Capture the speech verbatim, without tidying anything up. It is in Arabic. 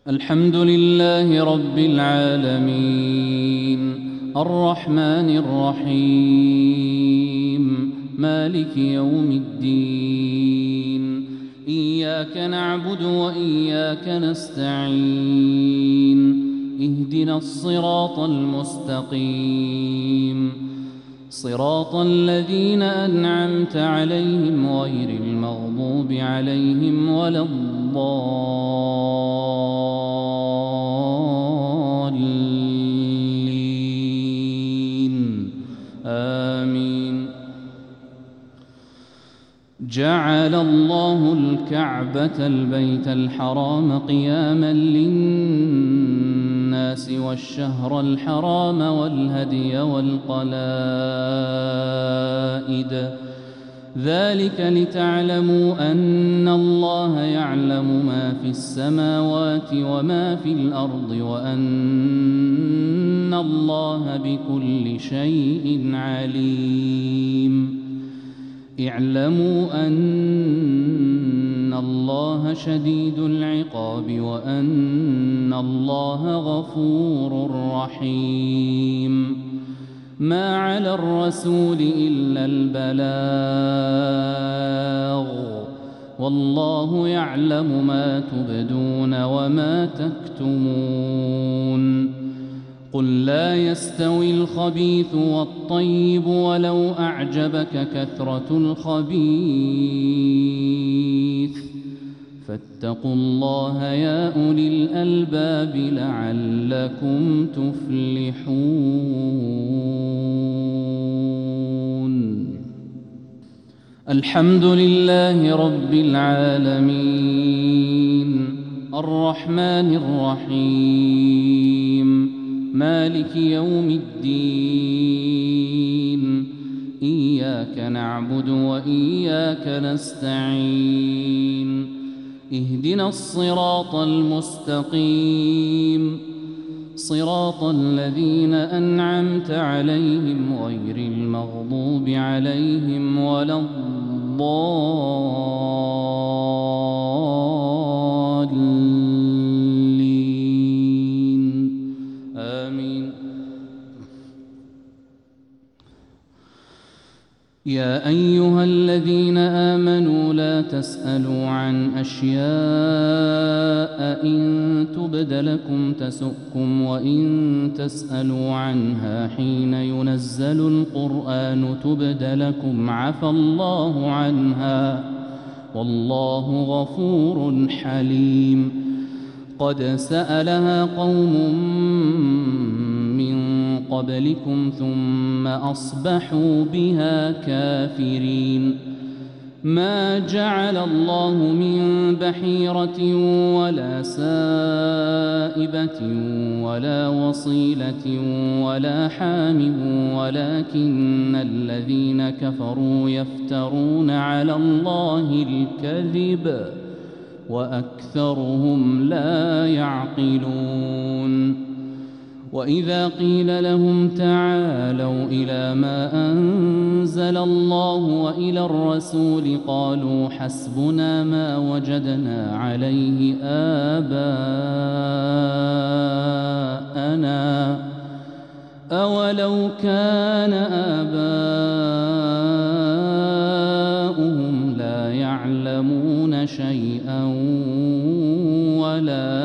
الحمد لله رب العالمين الرحمن الرحيم مالك يوم الدين إياك نعبد وإياك نستعين اهدنا الصراط المستقيم صراط الذين أنعمت عليهم غير المغضوب عليهم ولا الضالين آمين. جعل الله الكعبة البيت الحرام قياما للناس والشهر الحرام والهدي والقلائد ذلك لتعلموا أن الله يعلم ما في السماوات وما في الأرض وأن الله بكل شيء عليم. اعلموا أن الله شديد العقاب وأن الله غفور رحيم. ما على الرسول إلا البلاغ والله يعلم ما تبدون وما تكتمون. قل لا يستوي الخبيث والطيب ولو أعجبك كثرة الخبيث فاتقوا الله يا أولي الألباب لعلكم تفلحون. الحمد لله رب العالمين الرحمن الرحيم مالك يوم الدين إياك نعبد وإياك نستعين اهدنا الصراط المستقيم صراط الذين أنعمت عليهم غير المغضوب عليهم ولا الضالين آمين. يا أيها الذين آمنوا لا تسألوا عن أشياء إن تبد لكم تسؤكم وإن تسألوا عنها حين ينزل القرآن تبد لكم عفى الله عنها والله غفور حليم. قد سألها قوم من قبلكم ثم أصبحوا بها كافرين. ما جعل الله من بحيرة ولا سائبة ولا وصيلة ولا حام ولكن الذين كفروا يفترون على الله الكذب وأكثرهم لا يعقلون. وإذا قيل لهم تعالوا إلى ما أنزل الله وإلى الرسول قالوا حسبنا ما وجدنا عليه آباءنا أولو كان آباؤهم لا يعلمون شيئا ولا